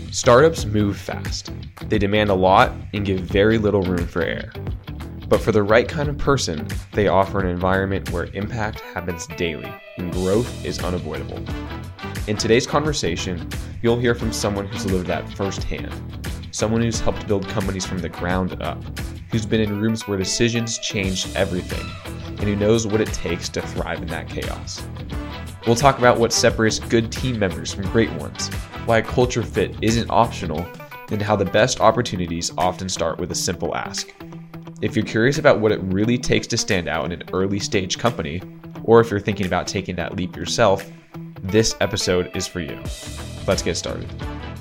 Startups move fast. They demand a lot and give very little room for error. But for the right kind of person, they offer an environment where impact happens daily and growth is unavoidable. In today's conversation, you'll hear from someone who's lived that firsthand, someone who's helped build companies from the ground up, who's been in rooms where decisions changed everything, and who knows what it takes to thrive in that chaos. We'll talk about what separates good team members from great ones, why a culture fit isn't optional, and how the best opportunities often start with a simple ask. If you're curious about what it really takes to stand out in an early stage company, or if you're thinking about taking that leap yourself, this episode is for you. Let's get started.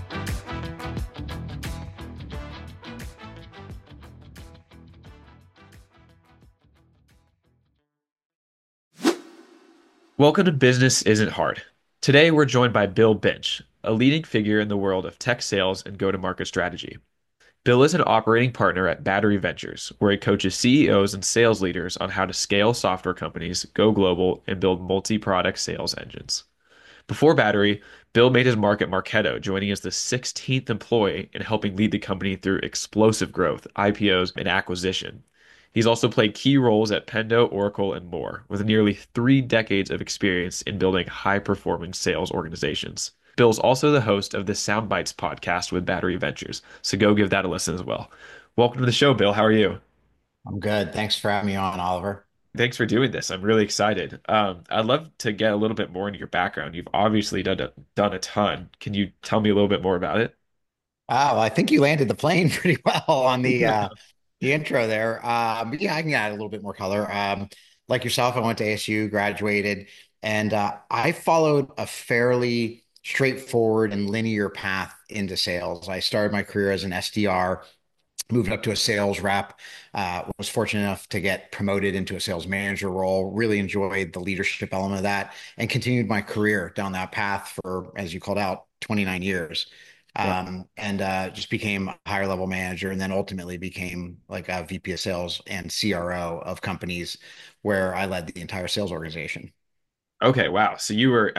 Welcome to Business Isn't Hard. Today we're joined by Bill Binch, a leading figure in the world of tech sales and go-to-market strategy. Bill is an operating partner at Battery Ventures, where he coaches CEOs and sales leaders on how to scale software companies, go global, and build multi-product sales engines. Before Battery, Bill made his mark at Marketo, joining as the 16th employee and helping lead the company through explosive growth, IPOs, and acquisition. He's also played key roles at Pendo, Oracle, and more, with nearly 3 decades of experience in building high-performing sales organizations. Bill's also the host of the Soundbites podcast with Battery Ventures, so go give that a listen as well. Welcome to the show, Bill. How are you? I'm good. Thanks for having me on, Oliver. Thanks for doing this. I'm really excited. I'd love to get a little bit more into your background. You've obviously done a ton. Can you tell me a little bit more about it? Wow, I think you landed the plane pretty well on the intro there. But yeah, I can add a little bit more color. Like yourself, I went to ASU, graduated, and I followed a fairly straightforward and linear path into sales. I started my career as an SDR, moved up to a sales rep, was fortunate enough to get promoted into a sales manager role, really enjoyed the leadership element of that, and continued my career down that path for, as you called out, 29 years. Wow. And just became a higher level manager and then ultimately became like a VP of sales and CRO of companies where I led the entire sales organization. Okay, wow. So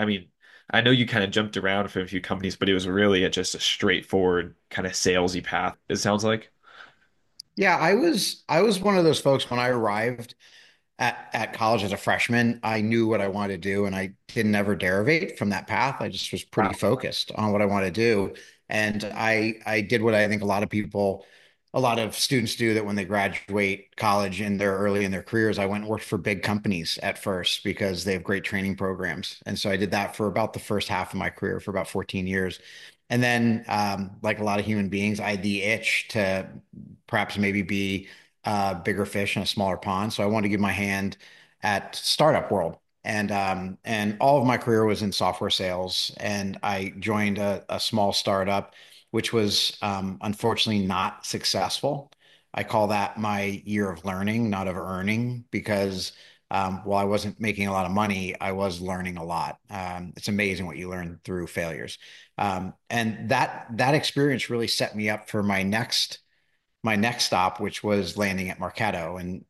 I know you kind of jumped around from a few companies, but it was really just a straightforward kind of salesy path, it sounds like. Yeah, I was one of those folks when I arrived at college as a freshman. I knew what I wanted to do, and I didn't ever derivate from that path. I just was pretty Wow. focused on what I wanted to do, and I did what I think a lot of students do that when they graduate college and they're early in their careers. I went and worked for big companies at first because they have great training programs, and so I did that for about the first half of my career for about 14 years. And then, like a lot of human beings, I had the itch to perhaps maybe be bigger fish in a smaller pond. So I wanted to give my hand at startup world. And all of my career was in software sales. And I joined a small startup, which was unfortunately not successful. I call that my year of learning, not of earning, because while I wasn't making a lot of money, I was learning a lot. It's amazing what you learn through failures. And that experience really set me up for my next stop, which was landing at Marketo. And,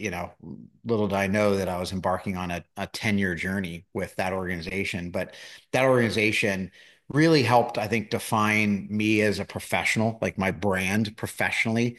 little did I know that I was embarking on a 10-year journey with that organization. But that organization really helped, I think, define me as a professional, like my brand professionally,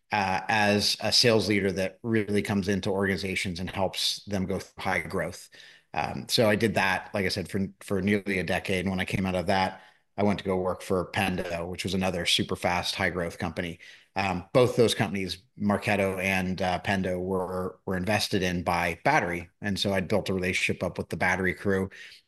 as a sales leader that really comes into organizations and helps them go through high growth. So I did that, like I said, for nearly a decade. And when I came out of that, I went to go work for Pendo, which was another super fast, high growth company. Both those companies, Marketo and Pendo, were invested in by Battery, and so I built a relationship up with the Battery crew,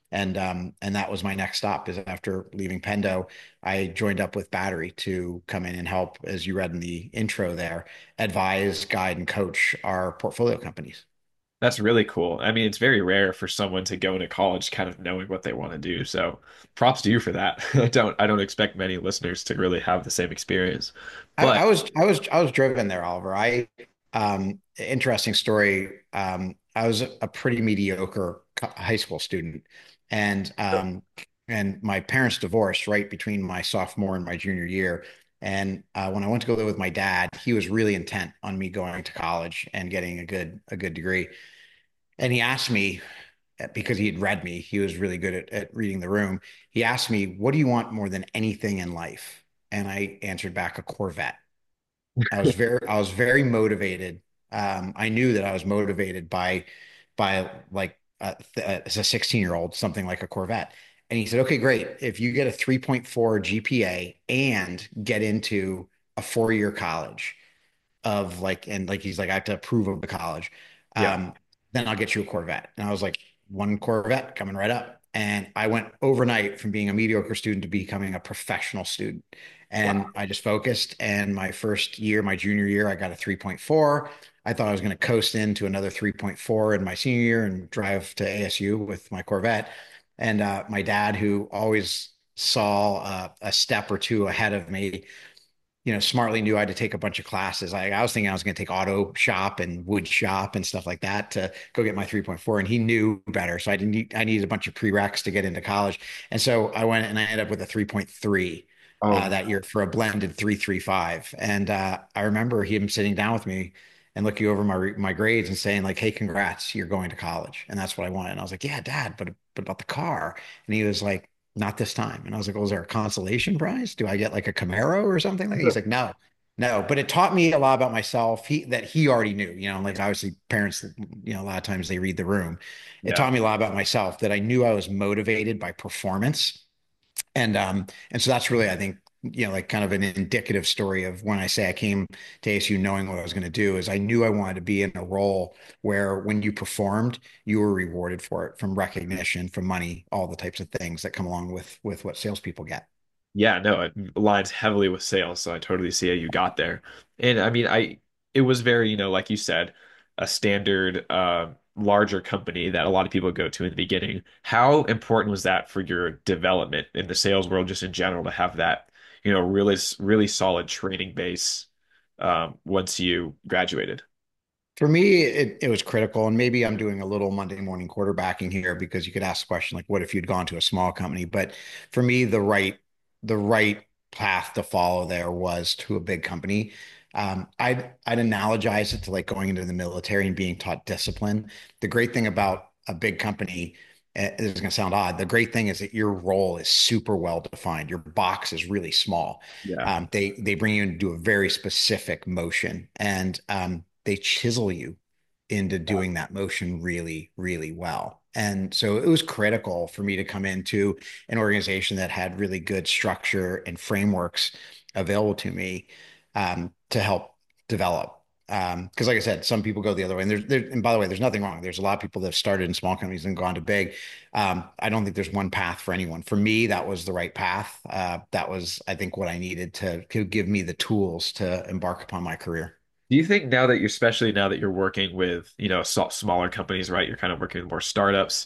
and that was my next stop. Is after leaving Pendo, I joined up with Battery to come in and help, as you read in the intro there, advise, guide, and coach our portfolio companies. That's really cool. It's very rare for someone to go into college kind of knowing what they want to do. So props to you for that. I don't expect many listeners to really have the same experience. I, But I was I was I was driven there, Oliver. Interesting story. I was a pretty mediocre high school student, and my parents divorced right between my sophomore and my junior year. And when I went to go live with my dad, he was really intent on me going to college and getting a good degree. And he asked me, because he had read me, he was really good at reading the room. He asked me, "What do you want more than anything in life?" and I answered back a Corvette. I was very motivated. I knew that I was motivated by like as a 16-year-old, something like a Corvette. And he said, okay, great. If you get a 3.4 GPA and get into a 4-year college of like, and like, he's like, I have to approve of the college. Yeah. Um, then I'll get you a Corvette. And I was like, one Corvette coming right up. And I went overnight from being a mediocre student to becoming a professional student. And Wow. I just focused. And my first year, my junior year, I got a 3.4. I thought I was going to coast into another 3.4 in my senior year and drive to ASU with my Corvette. And my dad, who always saw a step or two ahead of me, smartly knew I had to take a bunch of classes. I was thinking I was going to take auto shop and wood shop and stuff like that to go get my 3.4. And he knew better. So I needed a bunch of prereqs to get into college. And so I went and I ended up with a 3.3 Oh, that year for a blended 3.35. And I remember him sitting down with me and looking over my grades and saying like, "Hey, congrats, you're going to college." And that's what I wanted. And I was like, "Yeah, Dad, but about the car." And he was like, "Not this time." And I was like, "Well, is there a consolation prize? Do I get like a Camaro or something like that?" He's like, "No, no." But it taught me a lot about myself. He already knew, like obviously parents, a lot of times they read the room. It yeah. taught me a lot about myself that I knew I was motivated by performance. And so that's really, I think, like kind of an indicative story of when I say I came to ASU knowing what I was going to do is I knew I wanted to be in a role where when you performed, you were rewarded for it from recognition, from money, all the types of things that come along with what salespeople get. Yeah, no, it aligns heavily with sales, so I totally see how you got there. And I mean, it was very, like you said, a standard larger company that a lot of people go to in the beginning. How important was that for your development in the sales world just in general to have that, really solid training base once you graduated? For me, it was critical, and maybe I'm doing a little Monday morning quarterbacking here because you could ask the question like, what if you'd gone to a small company? But for me, the right path to follow there was to a big company. I'd analogize it to like going into the military and being taught discipline. The great thing about a big company, this is going to sound odd. The great thing is that your role is super well defined. Your box is really small. Yeah. They bring you into a very specific motion, and they chisel you into doing that motion really, really well. And so it was critical for me to come into an organization that had really good structure and frameworks available to me to help develop. Because, like I said, some people go the other way. And by the way, there's nothing wrong. There's a lot of people that have started in small companies and gone to big. I don't think there's one path for anyone. For me, that was the right path. That was, I think, what I needed to give me the tools to embark upon my career. Do you think now that you're, especially now that you're working with, smaller companies, right? You're kind of working with more startups.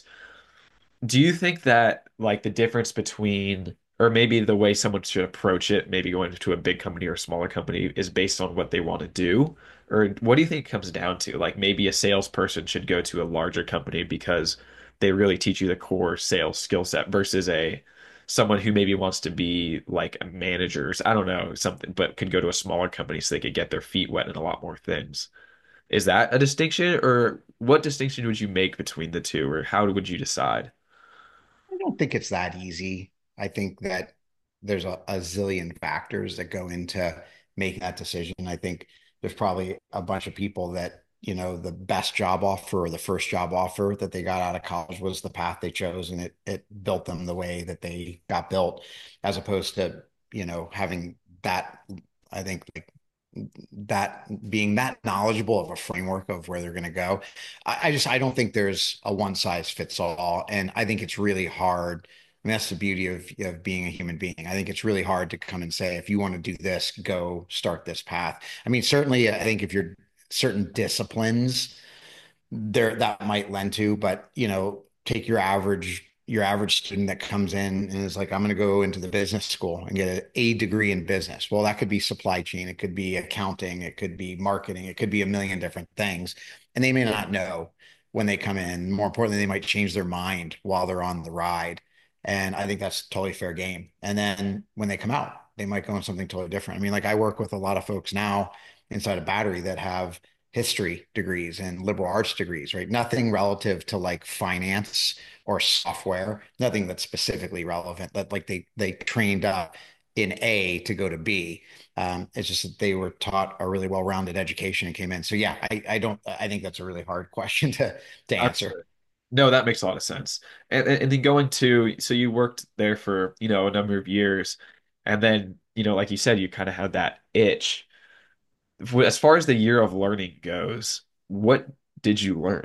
Do you think that like the difference between, or maybe the way someone should approach it, maybe going to a big company or a smaller company is based on what they want to do? Or what do you think it comes down to? Like maybe a salesperson should go to a larger company because they really teach you the core sales skill set versus a someone who maybe wants to be like a managers, I don't know, something, but could go to a smaller company so they could get their feet wet in a lot more things. Is that a distinction, or what distinction would you make between the two, or how would you decide? I don't think it's that easy. I think that there's a zillion factors that go into making that decision. I think there's probably a bunch of people that, the best job offer or the first job offer that they got out of college was the path they chose, and it built them the way that they got built, as opposed to, having that, I think like that being that knowledgeable of a framework of where they're going to go. I don't think there's a one size fits all. And I think it's really hard. I mean, that's the beauty of being a human being. I think it's really hard to come and say, if you want to do this, go start this path. I mean, certainly, I think if you're certain disciplines, there that might lend to, but take your average student that comes in and is like, I'm going to go into the business school and get an A degree in business. Well, that could be supply chain, it could be accounting, it could be marketing, it could be a million different things. And they may not know when they come in. More importantly, they might change their mind while they're on the ride. And I think that's totally fair game. And then when they come out, they might go on something totally different. I mean, like I work with a lot of folks now inside of Battery that have history degrees and liberal arts degrees, right? Nothing relative to like finance or software, nothing that's specifically relevant. That like they trained in A to go to B. It's just that they were taught a really well-rounded education and came in. So yeah, I don't I think that's a really hard question to I'm answer. sure. No, that makes a lot of sense. And then going to, so you worked there for, a number of years, and then, like you said, you kind of had that itch. As far as the year of learning goes, what did you learn?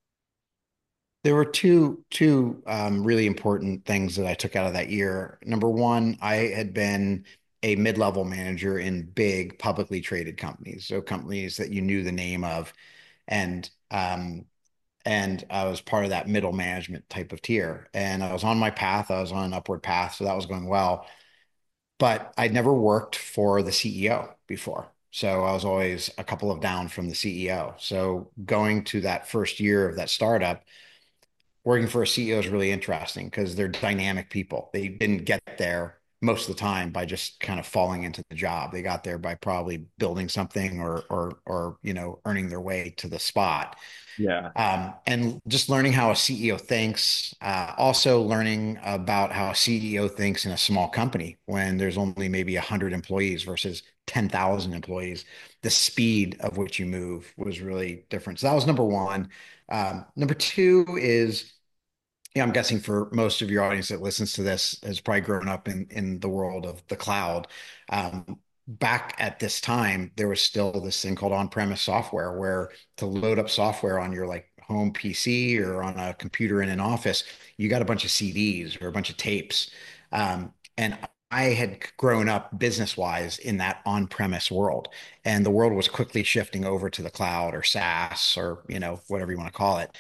There were two really important things that I took out of that year. Number one, I had been a mid-level manager in big publicly traded companies, so companies that you knew the name of, and and I was part of that middle management type of tier. And I was on my path, I was on an upward path, so that was going well. But I'd never worked for the CEO before. So I was always a couple of down from the CEO. So going to that first year of that startup, working for a CEO is really interesting because they're dynamic people. They didn't get there most of the time by just kind of falling into the job. They got there by probably building something or earning their way to the spot. Yeah. And just learning how a CEO thinks, also learning about how a CEO thinks in a small company when there's only maybe 100 employees versus 10,000 employees. The speed of which you move was really different. So that was number one. Number two is, yeah, I'm guessing for most of your audience that listens to this has probably grown up in the world of the cloud. Back at this time, there was still this thing called on-premise software, where to load up software on your like home PC or on a computer in an office, you got a bunch of CDs or a bunch of tapes. And I had grown up business-wise in that on-premise world, and the world was quickly shifting over to the cloud or SaaS or whatever you want to call it.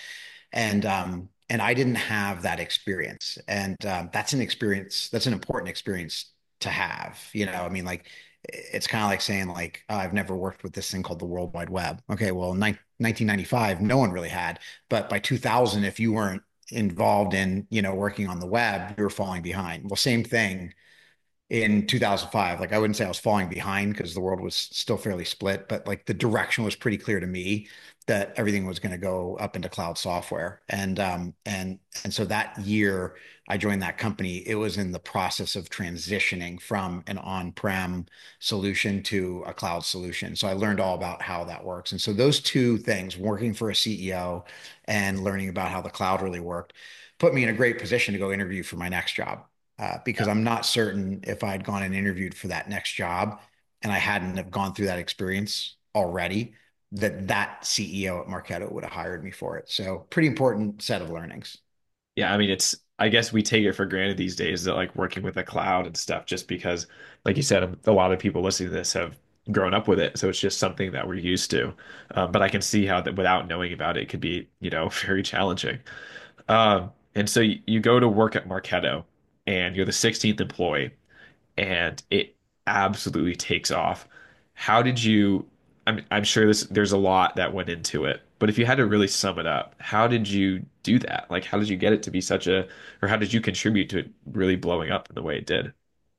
And I didn't have that experience, and that's an experience, that's an important experience to have. I mean, like it's kind of like saying like, "Oh, I've never worked with this thing called the World Wide Web." Okay, well, in 1995, no one really had, but by 2000, if you weren't involved in working on the web, you were falling behind. Well, same thing in 2005. Like I wouldn't say I was falling behind because the world was still fairly split, but like the direction was pretty clear to me that everything was going to go up into cloud software. And so that year I joined that company, it was in the process of transitioning from an on-prem solution to a cloud solution. So I learned all about how that works. And so those two things, working for a CEO and learning about how the cloud really worked, put me in a great position to go interview for my next job, because I'm not certain if I had gone and interviewed for that next job and I hadn't have gone through that experience already, that CEO at Marketo would have hired me for it. So pretty important set of learnings. Yeah, I mean, I guess we take it for granted these days that like working with the cloud and stuff, just because, like you said, a lot of people listening to this have grown up with it. So it's just something that we're used to. But I can see how that without knowing about it, it could be, very challenging. And so you go to work at Marketo and you're the 16th employee and it absolutely takes off. How did you, I'm sure there's a lot that went into it, but if you had to really sum it up, how did you do that? Like, how did you get it to be or how did you contribute to it really blowing up in the way it did?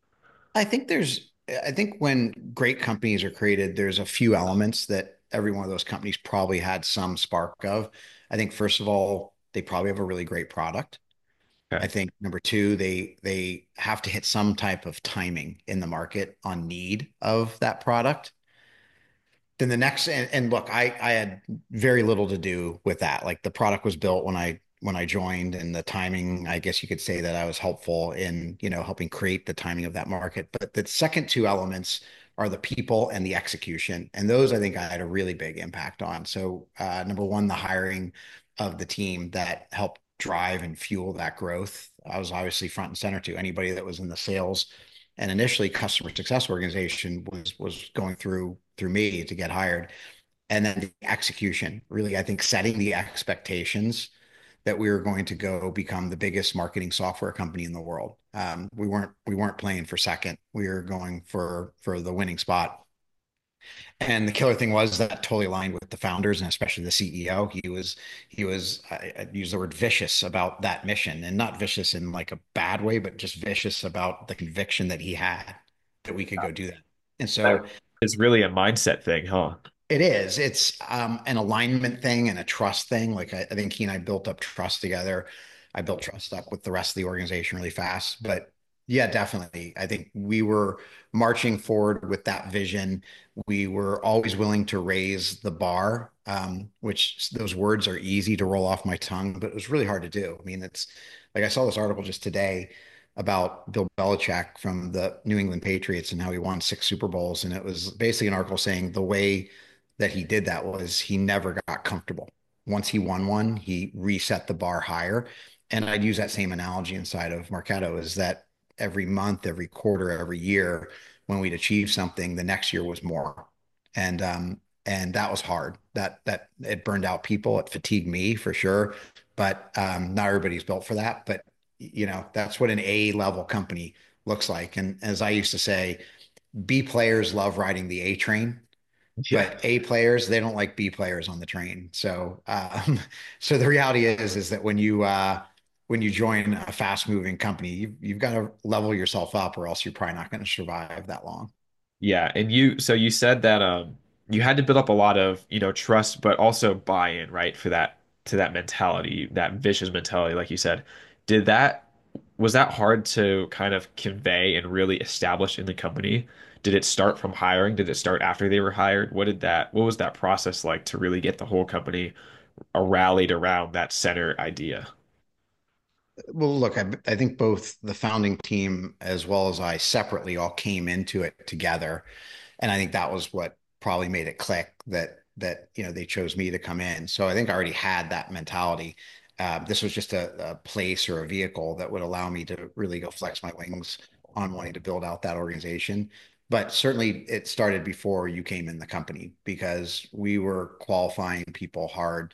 I think when great companies are created, there's a few elements that every one of those companies probably had some spark of. I think first of all, they probably have a really great product. I Okay. think number two, they have to hit some type of timing in the market on need of that product. Then the next, and look, I had very little to do with that. Like the product was built when I joined, and the timing, I guess you could say that I was helpful in helping create the timing of that market. But the second two elements are the people and the execution, and those I think I had a really big impact on. So number one, the hiring of the team that helped drive and fuel that growth. I was obviously front and center to anybody that was in the sales and initially customer success organization was going through me to get hired. And then the execution, really, I think setting the expectations that we were going to go become the biggest marketing software company in the world. We weren't playing for second. We were going for the winning spot. And the killer thing was that totally aligned with the founders and especially the CEO. He was I'd use the word vicious about that mission, and not vicious in like a bad way, but just vicious about the conviction that he had that we could go do that. And That so is really a mindset thing, huh? it is. It's an alignment thing and a trust thing. Like I think he and I built up trust together. I built trust up with the rest of the organization really fast. But Yeah, definitely. I think we were marching forward with that vision. We were always willing to raise the bar, which those words are easy to roll off my tongue, but it was really hard to do. I mean, it's like I saw this article just today about Bill Belichick from the New England Patriots and how he won 6 Super Bowls. And it was basically an article saying the way that he did that was he never got comfortable. Once he won one, he reset the bar higher. And I'd use that same analogy inside of Marketo is that every month, every quarter, every year, when we'd achieve something, the next year was more. And that was hard. That it burned out people. It fatigued me for sure. But not everybody's built for that. But that's what an A level company looks like. And as I used to say, B players love riding the A train, Yeah. but A players, they don't like B players on the train. So, so the reality is that when you join a fast moving company, you've got to level yourself up, or else you're probably not going to survive that long. Yeah, and you said that you had to build up a lot of, trust but also buy-in, right, for that to that mentality, that vicious mentality like you said. Did that Was that hard to kind of convey and really establish in the company? Did it start from hiring? Did it start after they were hired? What was that process like to really get the whole company rallied around that center idea? Well, look, I think both the founding team as well as I separately all came into it together. And I think that was what probably made it click that they chose me to come in. So I think I already had that mentality. This was just a place or a vehicle that would allow me to really go flex my wings on wanting to build out that organization. But certainly it started before you came in the company because we were qualifying people hard.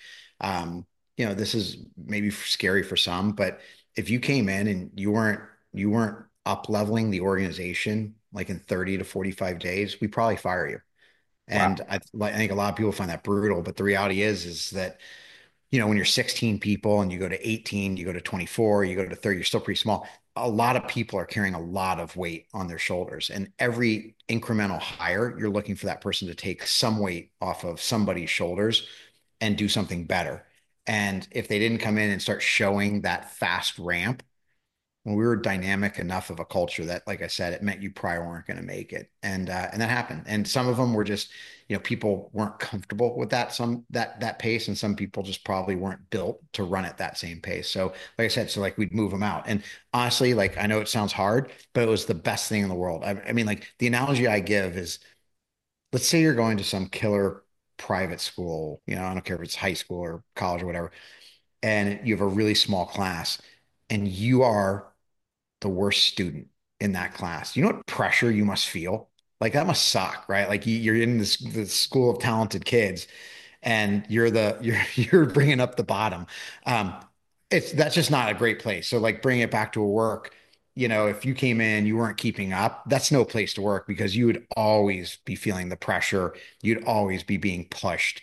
This is maybe scary for some, but if you came in and you weren't up leveling the organization like in 30 to 45 days, we probably fire you. Wow. And I think a lot of people find that brutal, but the reality is that when you're 16 people and you go to 18, you go to 24, you go to 30, you're still pretty small. A lot of people are carrying a lot of weight on their shoulders. And every incremental hire, you're looking for that person to take some weight off of somebody's shoulders and do something better. And if they didn't come in and start showing that fast ramp, when we were dynamic enough of a culture that, like I said, it meant you probably weren't going to make it, and that happened. And some of them were just, people weren't comfortable with that pace, and some people just probably weren't built to run at that same pace. So, like I said, so like we'd move them out. And honestly, like I know it sounds hard, but it was the best thing in the world. I mean, like the analogy I give is, let's say you're going to some killer private school, I don't care if it's high school or college or whatever, and you have a really small class, and you are the worst student in that class. You know what pressure you must feel? Like that must suck, right? Like you're in this school of talented kids, and you're bringing up the bottom. Um, that's just not a great place. So like bring it back to a work. If you came in, you weren't keeping up, that's no place to work because you would always be feeling the pressure. You'd always be being pushed.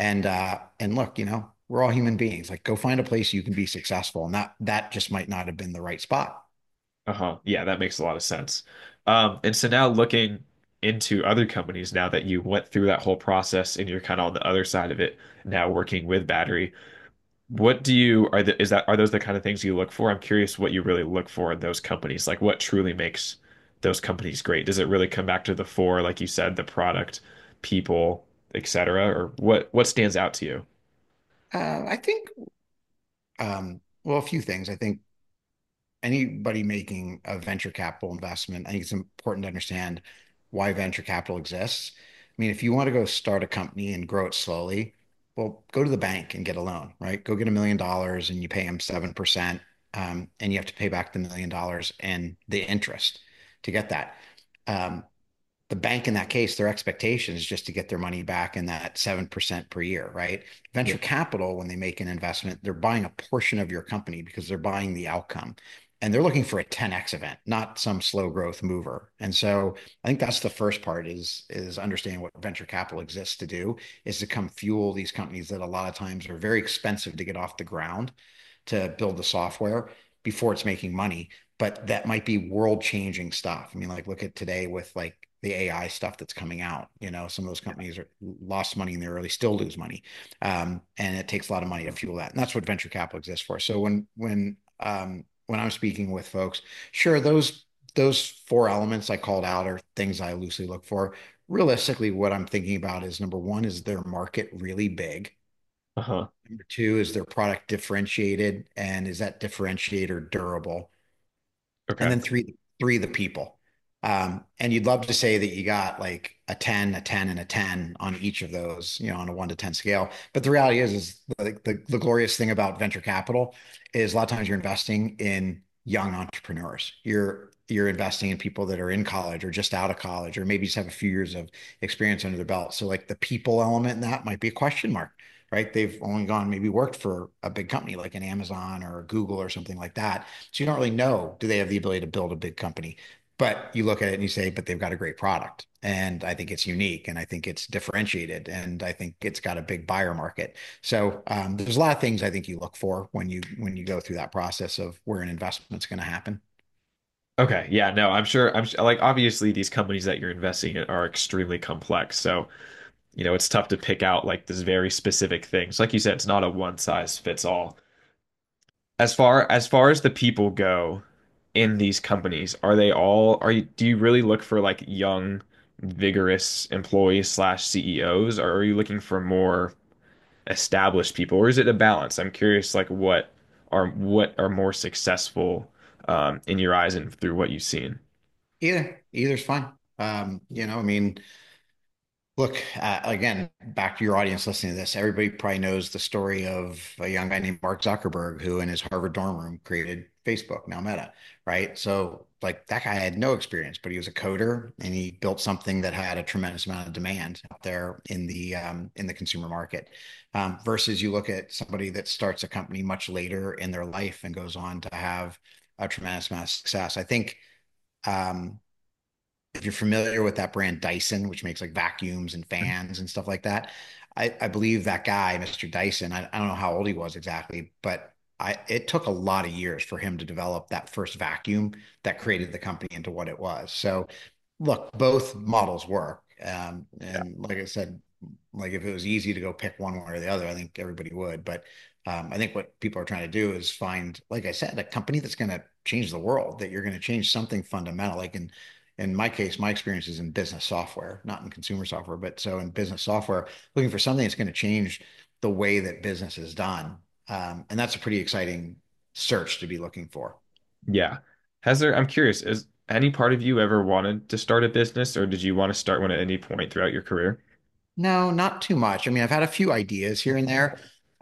And look, we're all human beings. Like go find a place you can be successful. And that just might not have been the right spot. Uh-huh. Yeah, that makes a lot of sense. And so now looking into other companies now that you went through that whole process and you're kind of on the other side of it now working with Battery, what do you are those the kind of things you look for? I'm curious what you really look for in those companies. Like what truly makes those companies great? Does it really come back to the four, like you said, the product, people, etc., or what stands out to you? I think, well, a few things. I think anybody making a venture capital investment, I think it's important to understand why venture capital exists. I mean, if you want to go start a company and grow it slowly, well, go to the bank and get a loan, right? Go get $1 million and you pay them 7%, and you have to pay back the $1 million and the interest to get that. Um, the bank in that case, their expectation is just to get their money back in that 7% per year, right? Yeah. Venture capital, when they make an investment, they're buying a portion of your company because they're buying the outcome. And they're looking for a 10x event, not some slow growth mover. And so I think that's the first part is understanding what venture capital exists to do is to come fuel these companies that a lot of times are very expensive to get off the ground to build the software before it's making money. But that might be world changing stuff. I mean, like look at today with like the AI stuff that's coming out. Some of those companies are lost money in the early, still lose money, and it takes a lot of money to fuel that. And that's what venture capital exists for. So when I'm speaking with folks, sure, those those four elements I called out are things I loosely look for. Realistically, what I'm thinking about is number one, is their market really big? Uh-huh. Number two, is their product differentiated? And is that differentiator durable? And Okay. then three, the people. And you'd love to say that you got like a 10, a 10, and a 10 on each of those, on a 1 to 10 scale. But the reality is the glorious thing about venture capital is a lot of times you're investing in young entrepreneurs. You're investing in people that are in college or just out of college, or maybe just have a few years of experience under their belt. So like the people element in that might be a question mark, right? They've only gone maybe worked for a big company like an Amazon or a Google or something like that. So you don't really know, do they have the ability to build a big company? But you look at it and you say, but they've got a great product. And I think it's unique and I think it's differentiated and I think it's got a big buyer market. So there's a lot of things I think you look for when you go through that process of where an investment's going to happen. Okay. Yeah, no, like obviously these companies that you're investing in are extremely complex. So, it's tough to pick out like this very specific things. Like you said, it's not a one size fits all. As far as the people go in these companies, do you really look for like young, vigorous employees slash CEOs, or are you looking for more established people, or is it a balance? I'm curious, like what are more successful in your eyes and through what you've seen. Either's fine. I mean, look, again, back to your audience listening to this, everybody probably knows the story of a young guy named Mark Zuckerberg who, in his Harvard dorm room, created Facebook, now Meta, right? So, like, that guy had no experience, but he was a coder and he built something that had a tremendous amount of demand out there in the consumer market. Versus you look at somebody that starts a company much later in their life and goes on to have a tremendous amount of success. I think. Um, if you're familiar with that brand Dyson, which makes like vacuums and fans and stuff like that, I believe that guy, Mr. Dyson, I don't know how old he was exactly, but it took a lot of years for him to develop that first vacuum that created the company into what it was. So, look, both models work. And like I said, like if it was easy to go pick one way or the other, I think everybody would. But I think what people are trying to do is find, like I said, a company that's going to change the world, that you're going to change something fundamental. Like in my case, my experience is in business software, not in consumer software, but so in business software, looking for something that's going to change the way that business is done. And that's a pretty exciting search to be looking for. Yeah. I'm curious, has any part of you ever wanted to start a business, or did you want to start one at any point throughout your career? No, not too much. I mean, I've had a few ideas here and there.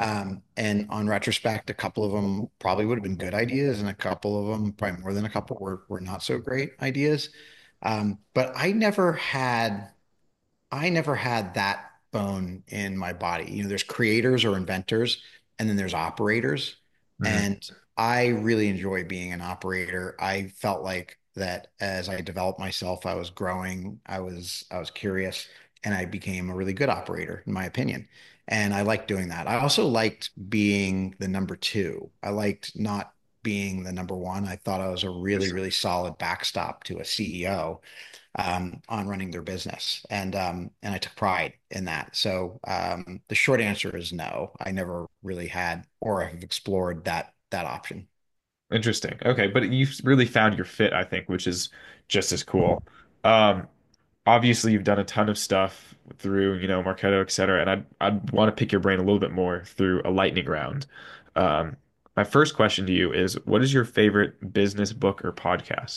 And on retrospect, a couple of them probably would have been good ideas, and a couple of them, probably more than a couple, were not so great ideas. But I never had that bone in my body. There's creators or inventors, and then there's operators. Mhm. And I really enjoy being an operator. I felt like that as I developed myself, I was growing, I was curious, and I became a really good operator, in my opinion. And I liked doing that. I also liked being the number two. I liked not being the number one. I thought I was a really, really solid backstop to a CEO on running their business, and I took pride in that. So the short answer is no. I never really had or have explored that option. Interesting. Okay, but you've really found your fit, I think, which is just as cool. Um, Obviously you've done a ton of stuff through, Marketo, et cetera, and I'd want to pick your brain a little bit more through a lightning round. Um, my first question to you is, what is your favorite business book or podcast?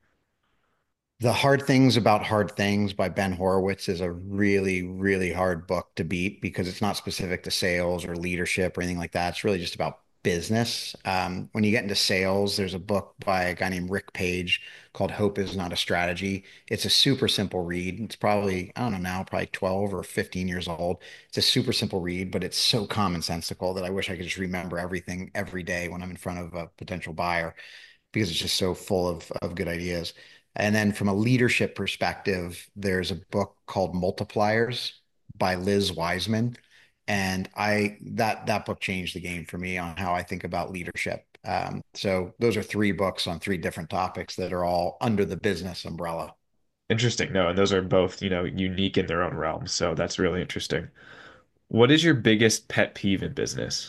The Hard Things About Hard Things by Ben Horowitz is a really, really hard book to beat because it's not specific to sales or leadership or anything like that. It's really just about business. When you get into sales, there's a book by a guy named Rick Page called Hope Is Not a Strategy. It's a super simple read. It's probably, I don't know now, probably 12 or 15 years old. It's a super simple read, but it's so commonsensical that I wish I could just remember everything every day when I'm in front of a potential buyer because it's just so full of good ideas. And then from a leadership perspective, there's a book called Multipliers by Liz Wiseman. And that book changed the game for me on how I think about leadership. So those are three books on three different topics that are all under the business umbrella. Interesting. No, and those are both, unique in their own realm. So that's really interesting. What is your biggest pet peeve in business?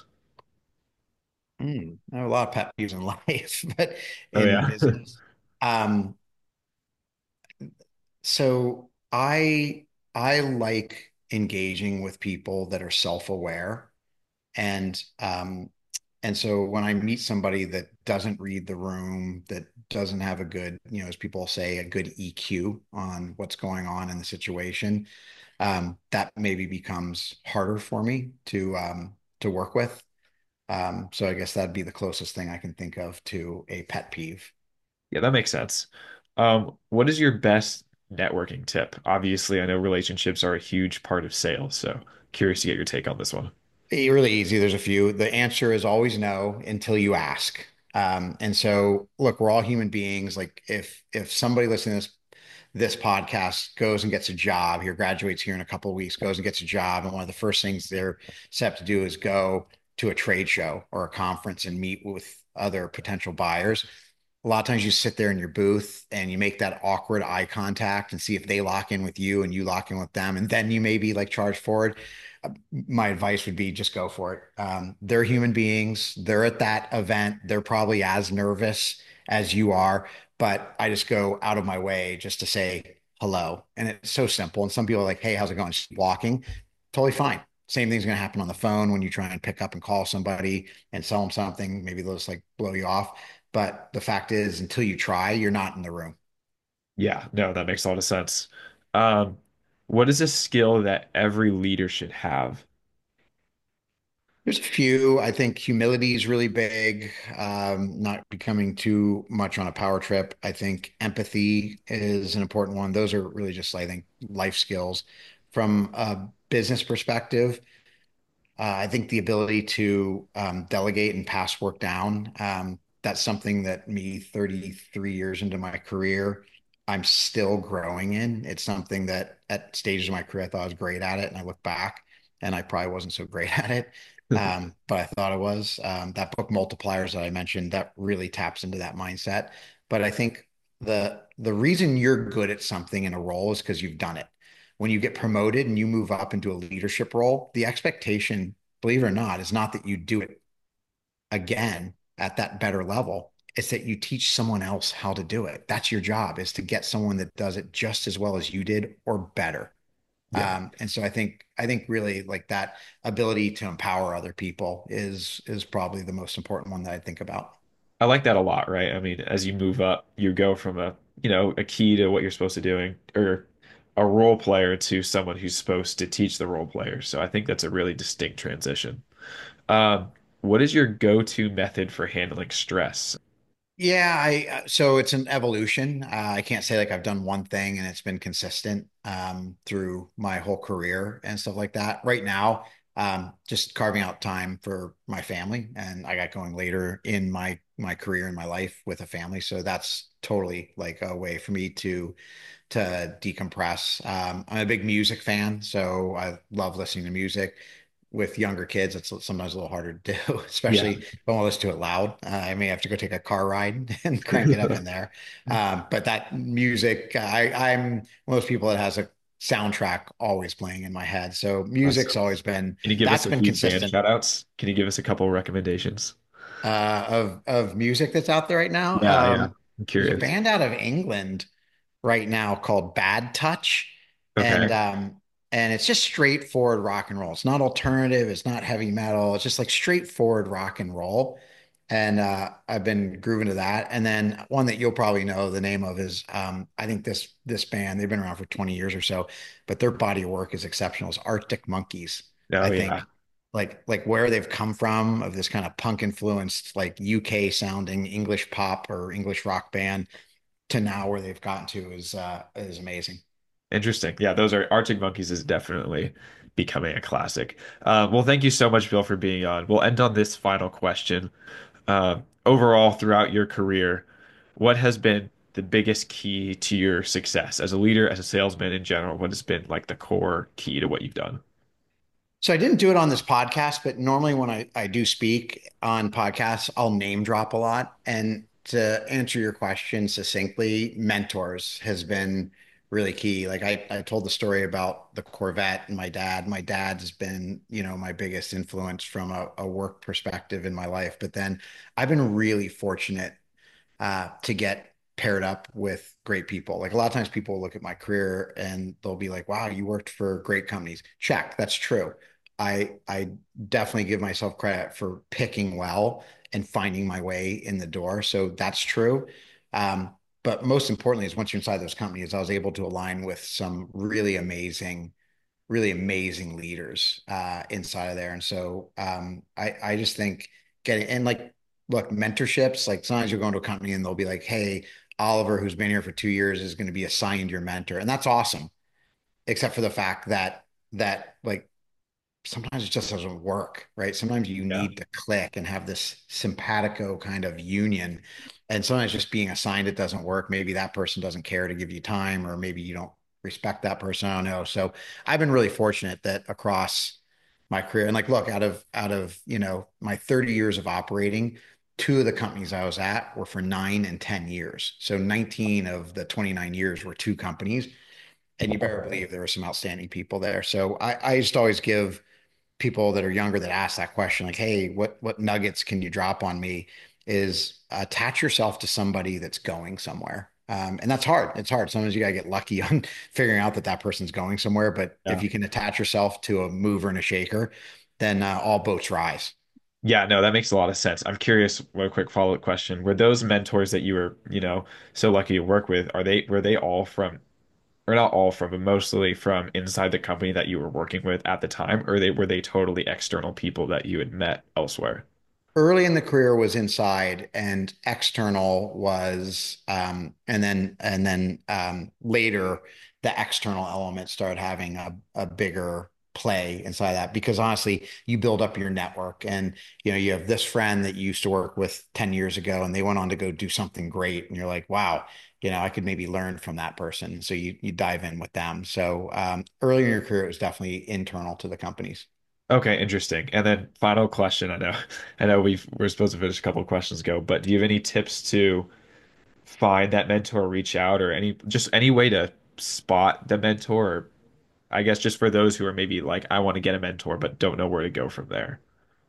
I have a lot of pet peeves in life, but Oh in yeah. business, So I like engaging with people that are self-aware and and so when I meet somebody that doesn't read the room, that doesn't have a good, as people say, a good EQ on what's going on in the situation, that maybe becomes harder for me to work with. So I guess that'd be the closest thing I can think of to a pet peeve. Yeah, that makes sense. What is your best networking tip? Obviously, I know relationships are a huge part of sales, so curious to get your take on this one. Really easy. There's a few. The answer is always no until you ask. And so, look, we're all human beings. Like if somebody listening to this podcast goes and gets a job here, graduates here in a couple of weeks, goes and gets a job, and one of the first things they're set up to do is go to a trade show or a conference and meet with other potential buyers. A lot of times you sit there in your booth and you make that awkward eye contact and see if they lock in with you and you lock in with them, and then you maybe like charge forward. My advice would be just go for it. They're human beings. They're at that event. They're probably as nervous as you are, but I just go out of my way just to say hello. And it's so simple. And some people are like, hey, how's it going? Just walking. Totally fine. Same thing's going to happen on the phone when you try and pick up and call somebody and sell them something. Maybe they'll just like blow you off. But the fact is, until you try, you're not in the room. Yeah, no, that makes a lot of sense. Um, what is a skill that every leader should have? There's a few. I think humility is really big. Not becoming too much on a power trip. I think empathy is an important one. Those are really just, I think, life skills. From a business perspective, I think the ability to delegate and pass work down, that's something that me 33 years into my career, I'm still growing in. It's something that at stages of my career, I thought I was great at it. And I look back and I probably wasn't so great at it. But I thought I was. That book Multipliers that I mentioned, that really taps into that mindset. But I think the reason you're good at something in a role is because you've done it. When you get promoted and you move up into a leadership role, the expectation, believe it or not, is not that you do it again at that better level. It's that you teach someone else how to do it. That's your job, is to get someone that does it just as well as you did or better. Yeah. And so I think really like that ability to empower other people is probably the most important one that I think about. I like that a lot, right? I mean, as you move up, you go from a key to what you're supposed to doing or a role player to someone who's supposed to teach the role player. So I think that's a really distinct transition. What is your go-to method for handling stress? Yeah, I so it's an evolution. I can't say like I've done one thing and it's been consistent through my whole career and stuff like that. Right now, just carving out time for my family, and I got going later in my career and my life with a family, so that's totally like a way for me to decompress. I'm a big music fan, so I love listening to music. With younger kids, it's sometimes a little harder to do, especially Yeah. if I want to listen to it loud. I may have to go take a car ride and crank it up in there. But that music, I'm one of those people that has a soundtrack always playing in my head. So music's Awesome. always been, Can you give us that's a been few band consistent shout outs? Can you give us a couple recommendations? of music that's out there right now. Yeah, yeah. I'm There's a curious. band out of England right now called Bad Touch, and Okay. um, and it's just straightforward rock and roll. It's not alternative. It's not heavy metal. It's just like straightforward rock and roll. And I've been grooving to that. And then one that you'll probably know the name of is I think this band, they've been around for 20 years or so, but their body of work is exceptional. It's Arctic Monkeys. I Oh yeah. think like where they've come from, of this kind of punk influenced like UK sounding English pop or English rock band, to now where they've gotten to is amazing. Interesting. Yeah, those are Arctic Monkeys is definitely becoming a classic. Well, thank you so much, Bill, for being on. We'll end on this final question. Overall, throughout your career, what has been the biggest key to your success as a leader, as a salesman in general? What has been like the core key to what you've done? So I didn't do it on this podcast, but normally when I do speak on podcasts, I'll name drop a lot. And to answer your question succinctly, mentors has been really key. Like I told the story about the Corvette and my dad. My dad has been, my biggest influence from a work perspective in my life. But then I've been really fortunate to get paired up with great people. Like a lot of times people look at my career and they'll be like, wow, you worked for great companies. Check, that's true. I definitely give myself credit for picking well and finding my way in the door. So that's true. But most importantly is once you're inside those companies, I was able to align with some really amazing leaders inside of there. And so I just think getting and like look, mentorships, like sometimes you'll go into a company and they'll be like, hey, Oliver, who's been here for 2 years, is going to be assigned your mentor. And that's awesome, except for the fact that like sometimes it just doesn't work, right? Sometimes you Yeah. need to click and have this simpatico kind of union. And sometimes just being assigned it doesn't work. Maybe that person doesn't care to give you time, or maybe you don't respect that person. I don't know. So I've been really fortunate that across my career, and like, look, out of my 30 years of operating, two of the companies I was at were for 9 and 10 years. So 19 of the 29 years were two companies. And you better believe there were some outstanding people there. So I just always give people that are younger that ask that question, like, hey, what nuggets can you drop on me? Is attach yourself to somebody that's going somewhere. And that's hard. It's hard. Sometimes you gotta get lucky on figuring out that that person's going somewhere. But if Yeah. you can attach yourself to a mover and a shaker, then all boats rise. Yeah, no, that makes a lot of sense. I'm curious, one quick follow-up question. Were those mentors that you were, so lucky to work with, were they all from, or not all from, but mostly from inside the company that you were working with at the time, or were they totally external people that you had met elsewhere? Early in the career was inside and external was later the external element started having a bigger play inside that because honestly you build up your network and you have this friend that you used to work with 10 years ago and they went on to go do something great and you're like wow, I could maybe learn from that person, so you dive in with them. So earlier in your career it was definitely internal to the companies. Okay, interesting. And then final question, I know, I know we're supposed to finish a couple of questions ago, but do you have any tips to find that mentor, reach out, or any way to spot the mentor, or I guess just for those who are maybe like, I want to get a mentor, but don't know where to go from there.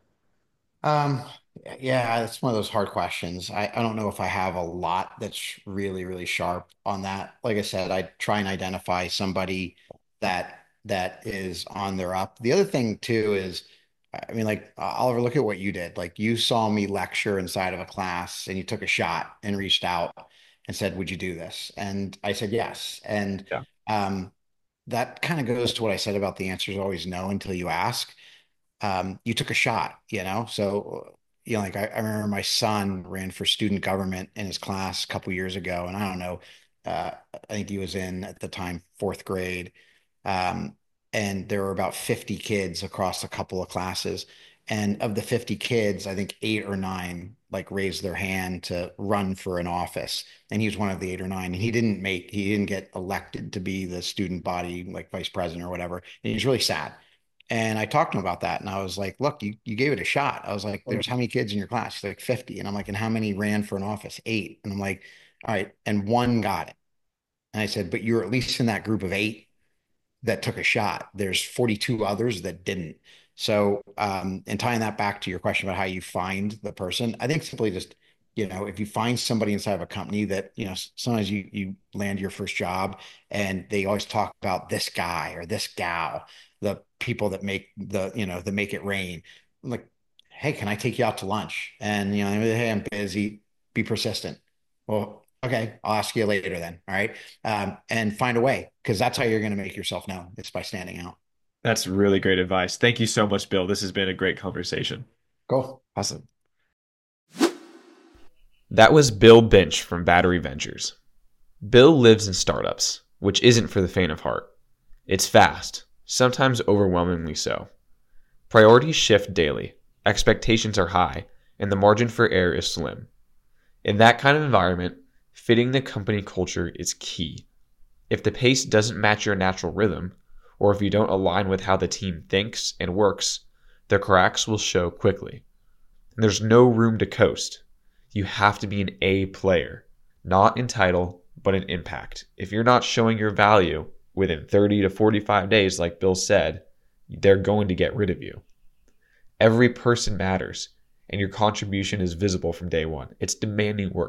Um, yeah, it's one of those hard questions. I don't know if I have a lot that's really, really sharp on that. Like I said, I try and identify somebody that is on their up. The other thing too is, I mean, like Oliver, look at what you did. Like you saw me lecture inside of a class and you took a shot and reached out and said, "Would you do this?" And I said yes. And Yeah. um, that kind of goes to what I said about the answer is always no until you ask. You took a shot, So, like I remember my son ran for student government in his class a couple years ago, and I don't know, I think he was in at the time fourth grade, um, and there were about 50 kids across a couple of classes, and of the 50 kids, I think 8 or 9 like raised their hand to run for an office, and he was one of the 8 or 9, and he didn't get elected to be the student body like vice president or whatever, and he was really sad. And I talked to him about that. And I was like, look, you gave it a shot. I was like, there's how many kids in your class? He's like 50. And I'm like, and how many ran for an office? 8. And I'm like, all right. And one got it. And I said, but you're at least in that group of 8 that took a shot. There's 42 others that didn't. So, and tying that back to your question about how you find the person, I think simply just, if you find somebody inside of a company that, sometimes you land your first job and they always talk about this guy or this gal, the people that that make it rain. I'm like, hey, can I take you out to lunch? And, hey, I'm busy. Be persistent. Well, okay, I'll ask you later then. All right. And find a way because that's how you're going to make yourself known. It's by standing out. That's really great advice. Thank you so much, Bill. This has been a great conversation. Cool. Awesome. That was Bill Binch from Battery Ventures. Bill lives in startups, which isn't for the faint of heart. It's fast, sometimes overwhelmingly so. Priorities shift daily, expectations are high, and the margin for error is slim. In that kind of environment, fitting the company culture is key. If the pace doesn't match your natural rhythm, or if you don't align with how the team thinks and works, the cracks will show quickly. And there's no room to coast. You have to be an A player, not in title, but in impact. If you're not showing your value within 30 to 45 days, like Bill said, they're going to get rid of you. Every person matters, and your contribution is visible from day one. It's demanding work,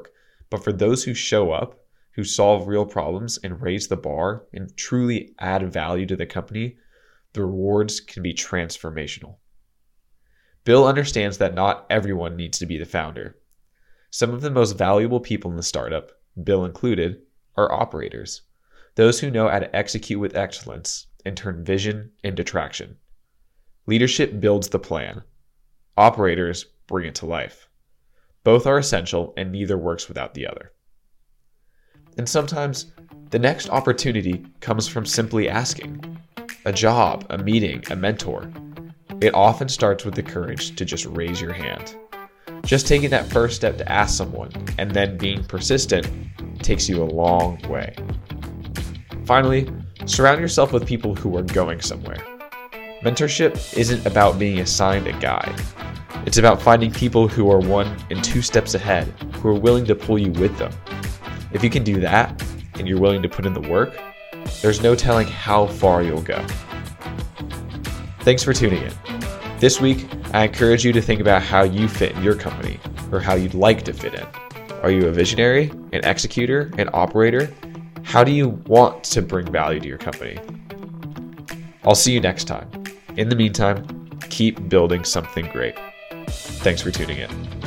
But for those who show up, who solve real problems and raise the bar and truly add value to the company, the rewards can be transformational. Bill understands that not everyone needs to be the founder. Some of the most valuable people in the startup, Bill included, are operators, those who know how to execute with excellence and turn vision into traction. Leadership builds the plan. Operators bring it to life. Both are essential and neither works without the other. And sometimes the next opportunity comes from simply asking. A job, a meeting, a mentor. It often starts with the courage to just raise your hand. Just taking that first step to ask someone and then being persistent takes you a long way. Finally, surround yourself with people who are going somewhere. Mentorship isn't about being assigned a guide. It's about finding people who are 1 and 2 steps ahead, who are willing to pull you with them. If you can do that, and you're willing to put in the work, there's no telling how far you'll go. Thanks for tuning in. This week, I encourage you to think about how you fit in your company, or how you'd like to fit in. Are you a visionary, an executor, an operator? How do you want to bring value to your company? I'll see you next time. In the meantime, keep building something great. Thanks for tuning in.